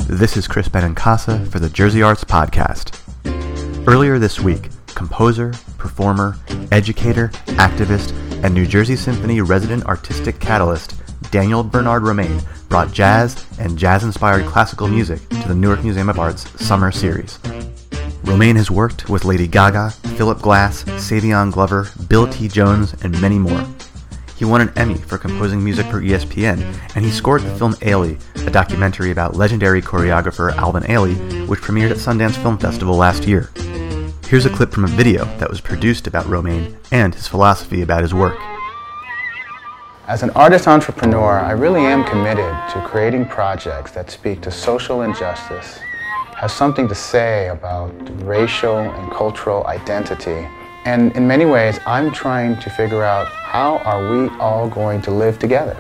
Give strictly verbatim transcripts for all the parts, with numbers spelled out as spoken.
This is Chris Benincasa for the Jersey Arts Podcast. Earlier this week, composer, performer, educator, activist, and New Jersey Symphony resident artistic catalyst Daniel Bernard Romaine brought jazz and jazz-inspired classical music to the Newark Museum of Art's Summer Series. Romaine has worked with Lady Gaga, Philip Glass, Savion Glover, Bill T. Jones, and many more. He won an Emmy for composing music for E S P N, and he scored the film Ailey, a documentary about legendary choreographer Alvin Ailey, which premiered at Sundance Film Festival last year. Here's a clip from a video that was produced about Romaine and his philosophy about his work. As an artist entrepreneur, I really am committed to creating projects that speak to social injustice, have something to say about racial and cultural identity. And in many ways, I'm trying to figure out how are we all going to live together.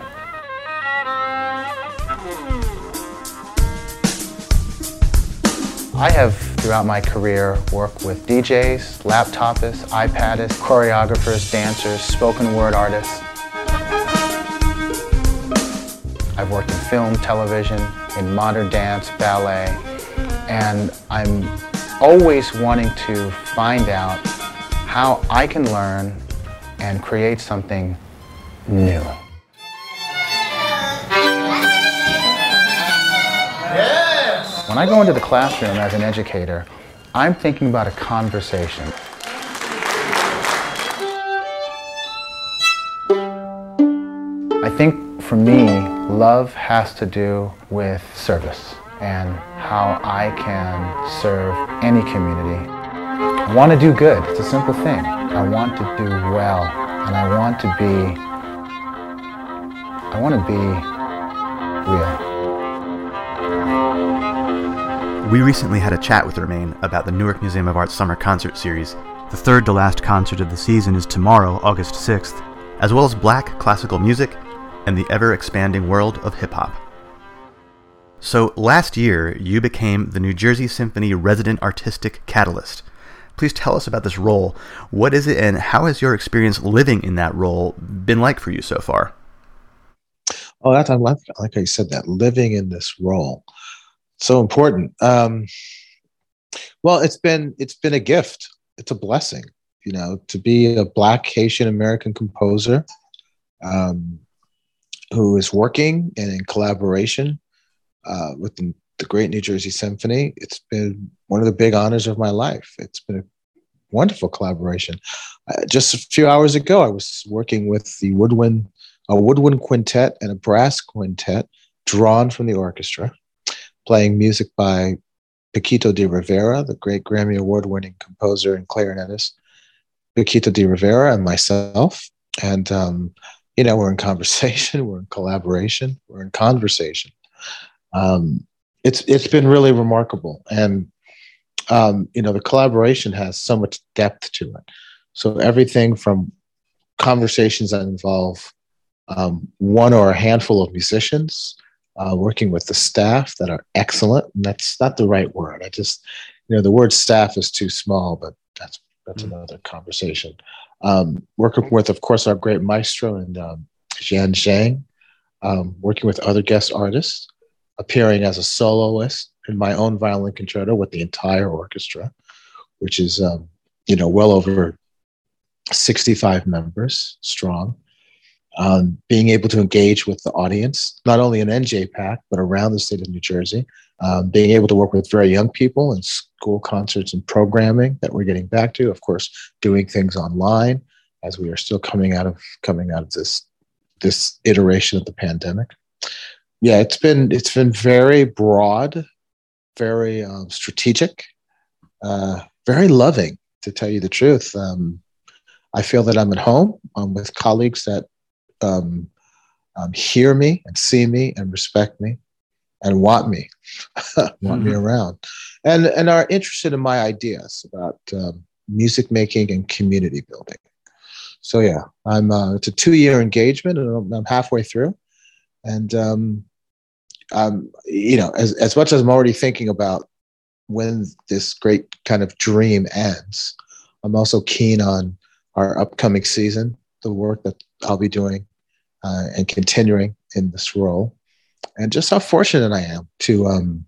I have, throughout my career, worked with D Js, laptopists, iPadists, choreographers, dancers, spoken word artists. I've worked in film, television, in modern dance, ballet, and I'm always wanting to find out how I can learn and create something new. Yes. When I go into the classroom as an educator, I'm thinking about a conversation. I think for me, love has to do with service and how I can serve any community. I want to do good. It's a simple thing. I want to do well, and I want to be, I want to be real. We recently had a chat with Romaine about the Newark Museum of Art's Summer Concert Series. The third to last concert of the season is tomorrow, August sixth, as well as Black classical music and the ever-expanding world of hip-hop. So last year, you became the New Jersey Symphony Resident Artistic Catalyst. Please tell us about this role. What is it, and how has your experience living in that role been like for you so far? Oh, that's I like, like I said, that living in this role, so important. Um, well, it's been it's been a gift. It's a blessing, you know, to be a Black Haitian American composer um, who is working and in collaboration uh, with the, the great New Jersey Symphony. It's been one of the big honors of my life. It's been a wonderful collaboration. Uh, just a few hours ago, I was working with the woodwind, a woodwind quintet and a brass quintet drawn from the orchestra, playing music by Paquito de Rivera, the great Grammy Award-winning composer and clarinetist, Paquito de Rivera, and myself. And, um, you know, we're in conversation, we're in collaboration, we're in conversation. Um, it's it's been really remarkable. And Um, you know, the collaboration has so much depth to it. So everything from conversations that involve um, one or a handful of musicians, uh, working with the staff that are excellent. And that's not the right word. I just, you know, the word staff is too small, but that's that's mm-hmm. another conversation. Um, working with, of course, our great maestro and um, Jian Zhang, um, working with other guest artists, appearing as a soloist in my own violin concerto with the entire orchestra, which is, um, you know, well over sixty-five members strong. Um, being able to engage with the audience, not only in N J PAC, but around the state of New Jersey. Um, being able to work with very young people in school concerts and programming that we're getting back to. Of course, doing things online as we are still coming out of coming out of this this iteration of the pandemic. Yeah, it's been it's been very broad, very um, strategic, uh, very loving, to tell you the truth. Um, I feel that I'm at home um, with colleagues that um, um, hear me and see me and respect me and want me, want mm-hmm. me around, and and are interested in my ideas about um, music making and community building. So yeah, I'm. Uh, it's a two-year engagement, and I'm, I'm halfway through, and. Um, Um, you know, as, as much as I'm already thinking about when this great kind of dream ends, I'm also keen on our upcoming season, the work that I'll be doing uh, and continuing in this role, and just how fortunate I am to um,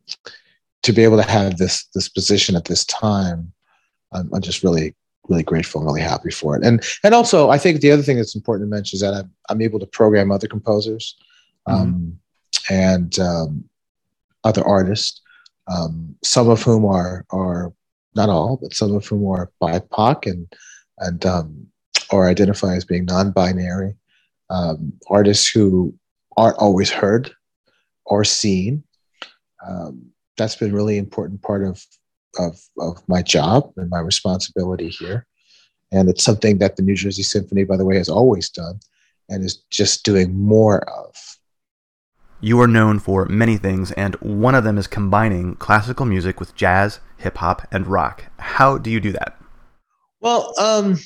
to be able to have this this position at this time, I'm, I'm just really really grateful and really happy for it. And and also, I think the other thing that's important to mention is that I'm I'm able to program other composers, um, mm-hmm. and um, other artists, um, some of whom are are not all, but some of whom are B I P O C and and um, or identify as being non-binary, um, artists who aren't always heard or seen. Um, that's been a really important part of, of of my job and my responsibility here. And it's something that the New Jersey Symphony, by the way, has always done and is just doing more of. You are known for many things, and one of them is combining classical music with jazz, hip-hop, and rock. How do you do that? Well, um,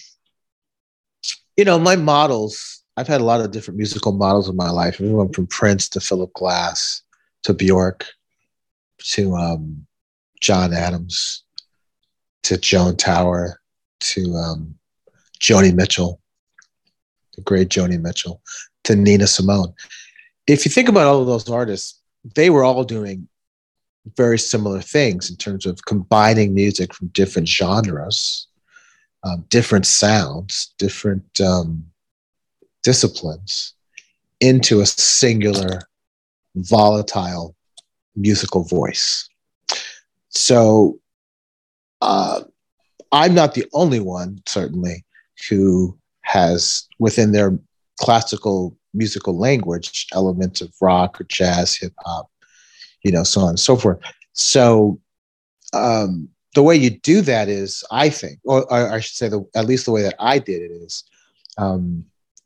you know, my models, I've had a lot of different musical models in my life. Everyone from Prince to Philip Glass to Bjork to um, John Adams to Joan Tower to um, Joni Mitchell, the great Joni Mitchell, to Nina Simone. If you think about all of those artists, they were all doing very similar things in terms of combining music from different genres, um, different sounds, different um, disciplines into a singular, volatile musical voice. So uh, I'm not the only one, certainly, who has within their classical musical language elements of rock or jazz, hip hop, you know, so on and so forth. So um, the way you do that is, I think, or, or I should say, the, at least the way that I did it is, um,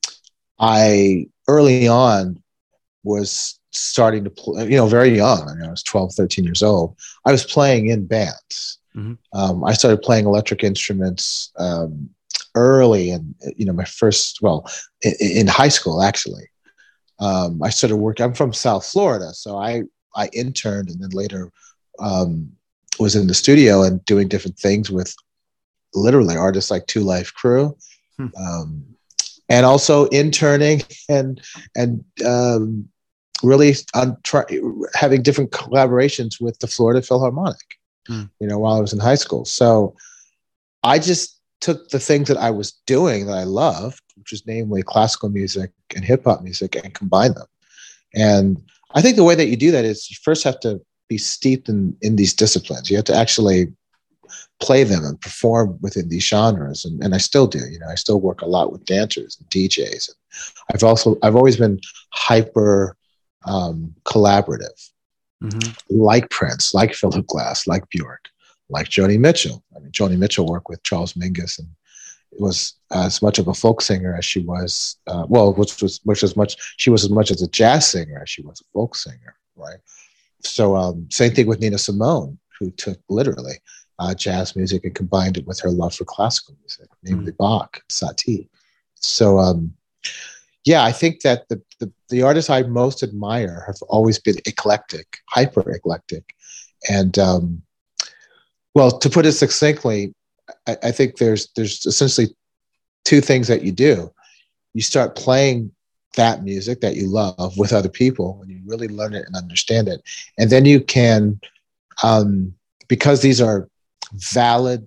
I early on was starting to play, you know, very young. I mean, I was twelve, thirteen years old. I was playing in bands. Mm-hmm. Um, I started playing electric instruments um, early, and you know, my first, well, in, in high school actually. Um, I started working. I'm from South Florida, so I I interned and then later um, was in the studio and doing different things with literally artists like Two Life Crew, hmm. um, and also interning and and um, really on try, having different collaborations with the Florida Philharmonic. Hmm. You know, while I was in high school, so I just took the things that I was doing that I loved, which is namely classical music and hip hop music, and combined them. And I think the way that you do that is you first have to be steeped in, in these disciplines. You have to actually play them and perform within these genres. And, and I still do, you know, I still work a lot with dancers and D Js. And I've also, I've always been hyper um, collaborative, mm-hmm. like Prince, like Philip Glass, like Bjork, like Joni Mitchell. I mean, Joni Mitchell worked with Charles Mingus and was as much of a folk singer as she was, uh, well, which was which as much she was as much as a jazz singer as she was a folk singer, right? So um, same thing with Nina Simone, who took literally uh, jazz music and combined it with her love for classical music, namely mm. Bach, Satie. So um, yeah, I think that the, the the artists I most admire have always been eclectic, hyper eclectic, and um, well, to put it succinctly, I, I think there's there's essentially two things that you do. You start playing that music that you love with other people, and you really learn it and understand it. And then you can, um, because these are valid,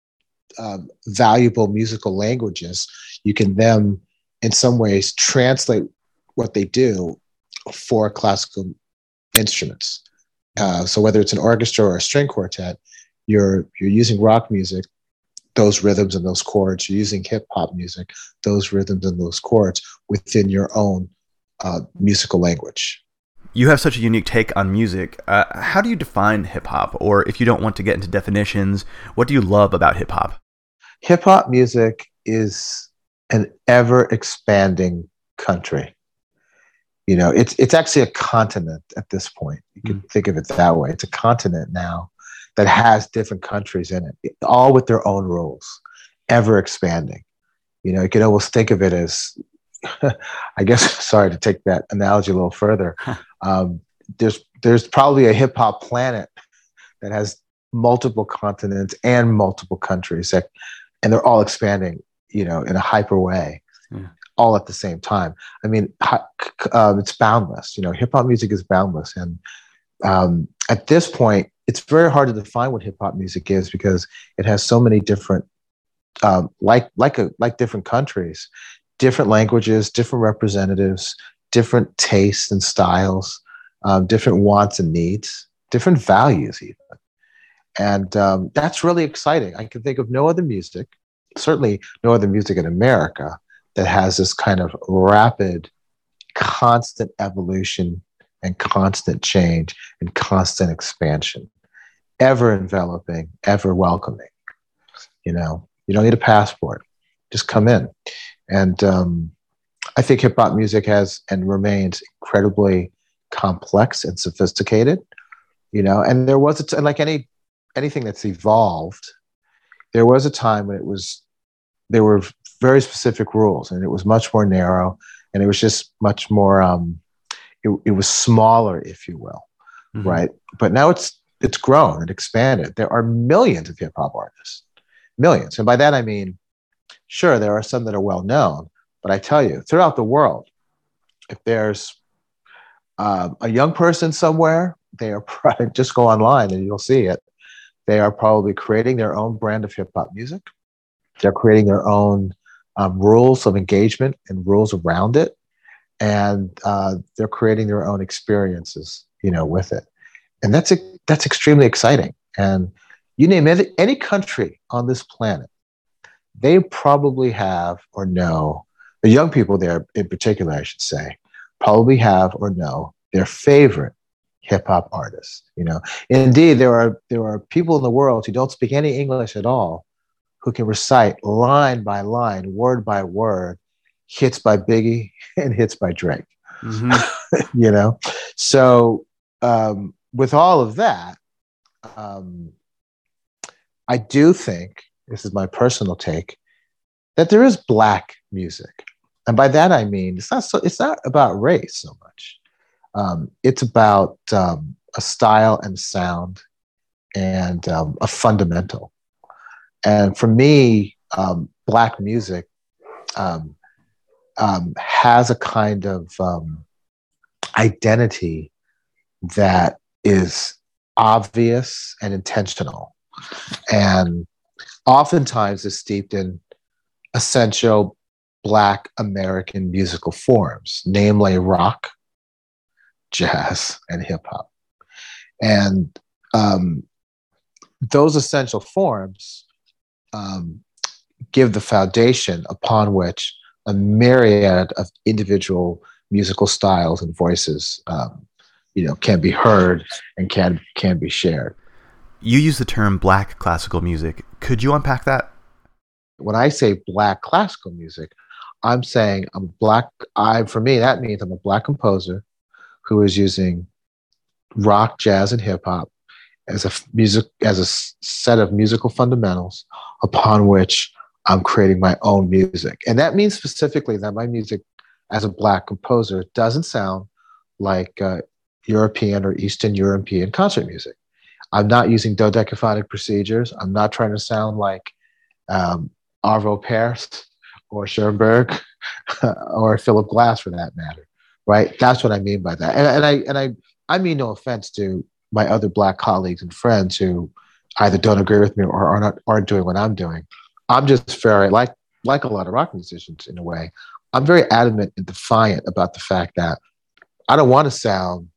um, valuable musical languages, you can then, in some ways, translate what they do for classical instruments. Uh, so whether it's an orchestra or a string quartet, you're you're using rock music, those rhythms and those chords. You're using hip hop music, those rhythms and those chords within your own uh, musical language. You have such a unique take on music. Uh, how do you define hip hop? Or if you don't want to get into definitions, what do you love about hip hop? Hip hop music is an ever expanding country. You know, it's it's actually a continent at this point. You can mm. think of it that way. It's a continent now that has different countries in it, all with their own rules, ever expanding. You know, you can almost think of it as, I guess, sorry to take that analogy a little further. Um, there's there's probably a hip hop planet that has multiple continents and multiple countries, that, and they're all expanding, you know, in a hyper way, yeah. all at the same time. I mean, um, it's boundless. You know, hip hop music is boundless, and um, at this point, it's very hard to define what hip hop music is because it has so many different, um, like like a like different countries, different languages, different representatives, different tastes and styles, um, different wants and needs, different values even. And um, that's really exciting. I can think of no other music, certainly no other music in America, that has this kind of rapid, constant evolution and constant change and constant expansion, ever enveloping, ever welcoming. You know, you don't need a passport, just come in. And um, I think hip hop music has and remains incredibly complex and sophisticated. You know, and there was a t- like any anything that's evolved, there was a time when it was, there were very specific rules and it was much more narrow and it was just much more, um, it, it was smaller, if you will, mm-hmm. right? But now it's, it's grown and expanded. There are millions of hip hop artists, millions. And by that, I mean, sure, there are some that are well known, but I tell you, throughout the world, if there's uh, a young person somewhere, they are probably, just go online and you'll see it. They are probably creating their own brand of hip hop music. They're creating their own um, rules of engagement and rules around it. And uh, they're creating their own experiences, you know, with it. And that's, that's extremely exciting. And you name it, any country on this planet, they probably have or know, the young people there in particular, I should say, probably have or know their favorite hip hop artists. You know, indeed, there are there are people in the world who don't speak any English at all, who can recite line by line, word by word, hits by Biggie and hits by Drake. Mm-hmm. You know, so um, with all of that, um, I do think, this is my personal take, that there is Black music, and by that I mean it's not so it's not about race so much. Um, it's about um, a style and sound and um, a fundamental. And for me, um, Black music um, um, has a kind of um, identity that is obvious and intentional, and oftentimes is steeped in essential Black American musical forms, namely rock, jazz, and hip hop. And um, those essential forms um, give the foundation upon which a myriad of individual musical styles and voices, um, you know, can be heard and can can be shared. You use the term Black classical music. Could you unpack that? When I say Black classical music, I'm saying I'm Black. I for me that means I'm a Black composer who is using rock, jazz, and hip hop as a music as a set of musical fundamentals upon which I'm creating my own music. And that means specifically that my music as a Black composer doesn't sound like uh, European or Eastern European concert music. I'm not using dodecaphonic procedures. I'm not trying to sound like um, Arvo Pärt or Schoenberg or Philip Glass for that matter. Right, that's what I mean by that, and, and I and I I mean no offense to my other Black colleagues and friends who either don't agree with me or are not aren't doing what I'm doing. I'm just very like like a lot of rock musicians in a way. I'm very adamant and defiant about the fact that I don't want to sound.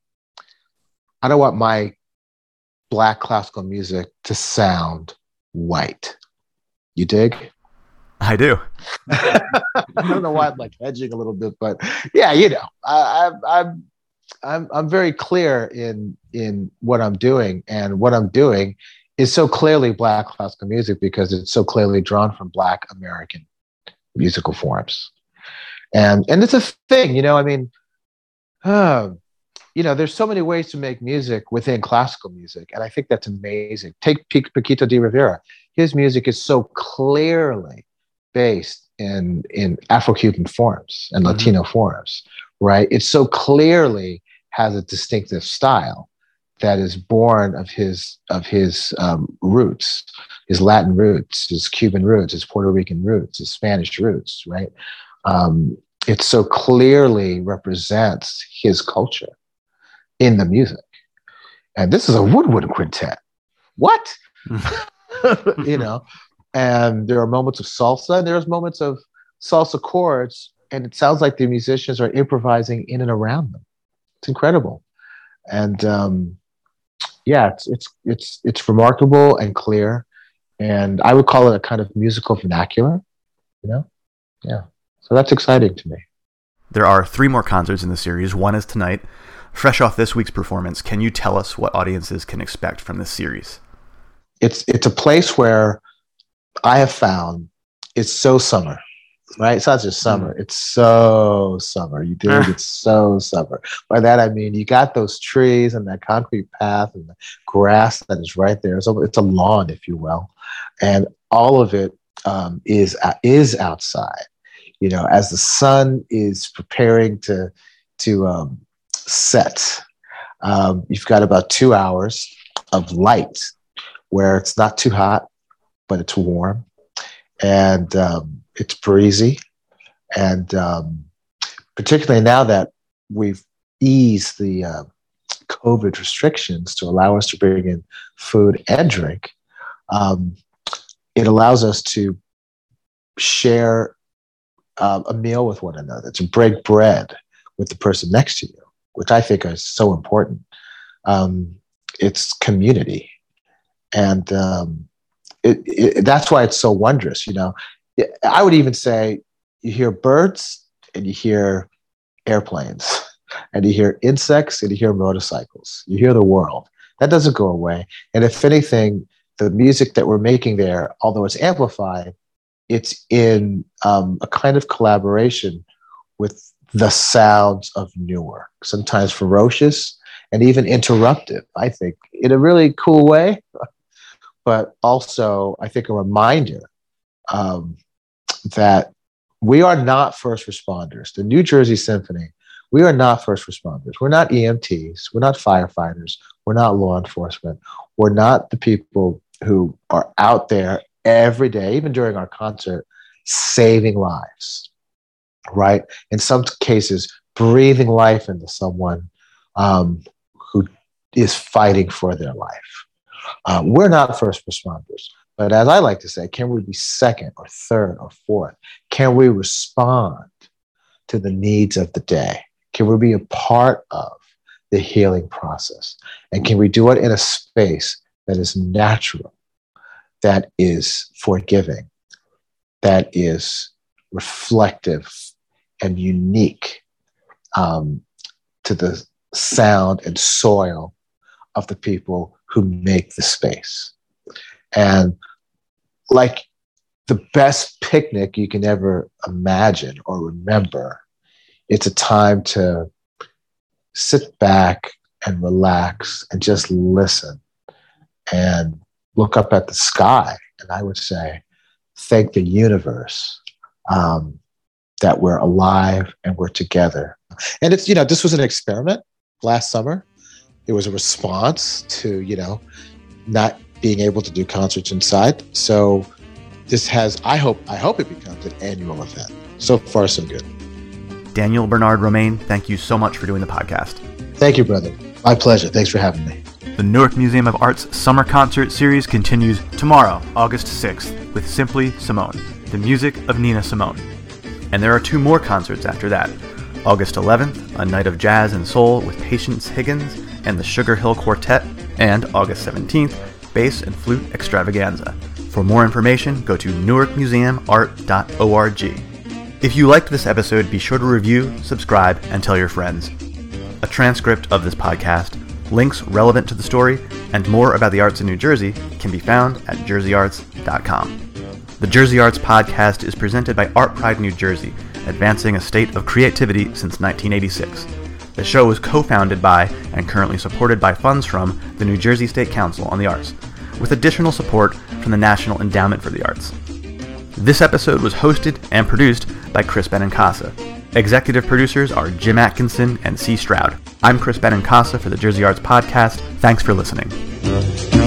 I don't want my Black classical music to sound white. You dig? I do. I don't know why I'm like hedging a little bit, but yeah, you know, I, I, I'm, I'm, I'm very clear in in what I'm doing, and what I'm doing is so clearly Black classical music because it's so clearly drawn from Black American musical forms, and and it's a thing, you know. I mean, uh, you know, there's so many ways to make music within classical music, and I think that's amazing. Take Paquito de Rivera; his music is so clearly based in in Afro-Cuban forms and Latino mm-hmm. forms, right? It so clearly has a distinctive style that is born of his of his um, roots, his Latin roots, his Cuban roots, his Puerto Rican roots, his Spanish roots, right? Um, it so clearly represents his culture in the music. and this is a woodwind quintet. What? You know, and there are moments of salsa, and there's moments of salsa chords, and it sounds like the musicians are improvising in and around them. It's incredible. And um, yeah, it's, it's, it's, it's remarkable and clear. And I would call it a kind of musical vernacular, you know? Yeah. So that's exciting to me. There are three more concerts in the series. One is tonight. Fresh off this week's performance, can you tell us what audiences can expect from this series? It's it's a place where I have found it's so summer, right? It's not just summer. Mm. It's so summer. You dig? It's so summer. By that, I mean, you got those trees and that concrete path and the grass that is right there. So it's a lawn, if you will. And all of it um, is is outside. You know, as the sun is preparing to to um, set, um, you've got about two hours of light where it's not too hot, but it's warm, and um, it's breezy, and um, particularly now that we've eased the uh, COVID restrictions to allow us to bring in food and drink, um, it allows us to share Uh, a meal with one another, to break bread with the person next to you, which I think is so important. Um, it's community. And um, it, it, that's why it's so wondrous. You know, I would even say you hear birds and you hear airplanes and you hear insects and you hear motorcycles. You hear the world. That doesn't go away. And if anything, the music that we're making there, although it's amplified, it's in um, a kind of collaboration with the sounds of Newark, sometimes ferocious and even interruptive, I think, in a really cool way, but also, I think, a reminder um, that we are not first responders. The New Jersey Symphony, we are not first responders. We're not E M Ts. We're not firefighters. We're not law enforcement. We're not the people who are out there every day, even during our concert, saving lives, right? In some cases, breathing life into someone um, who is fighting for their life. Uh, we're not first responders, but as I like to say, can we be second or third or fourth? Can we respond to the needs of the day? Can we be a part of the healing process? And can we do it in a space that is natural, that is forgiving, that is reflective and unique um, to the sound and soil of the people who make the space. And like the best picnic you can ever imagine or remember, it's a time to sit back and relax and just listen and look up at the sky, and I would say, thank the universe um, that we're alive and we're together. And it's, you know, this was an experiment last summer. It was a response to, you know, not being able to do concerts inside. So this has, I hope, I hope it becomes an annual event. So far, so good. Daniel Bernard Romain, thank you so much for doing the podcast. Thank you, brother. My pleasure. Thanks for having me. The Newark Museum of Art's summer concert series continues tomorrow, August sixth, with Simply Simone, the music of Nina Simone. And there are two more concerts after that. August eleventh, a night of jazz and soul with Patience Higgins and the Sugar Hill Quartet, and August seventeenth, bass and flute extravaganza. For more information, go to newark museum art dot org. If you liked this episode, be sure to review, subscribe, and tell your friends. A transcript of this podcast, links relevant to the story, and more about the arts in New Jersey can be found at jersey arts dot com. The Jersey Arts Podcast is presented by Art Pride New Jersey, advancing a state of creativity since nineteen eighty-six. The show was co-founded by and currently supported by funds from the New Jersey State Council on the Arts, with additional support from the National Endowment for the Arts. This episode was hosted and produced by Chris Benincasa. Executive producers are Jim Atkinson and C. Stroud. I'm Chris Benincasa for the Jersey Arts Podcast. Thanks for listening.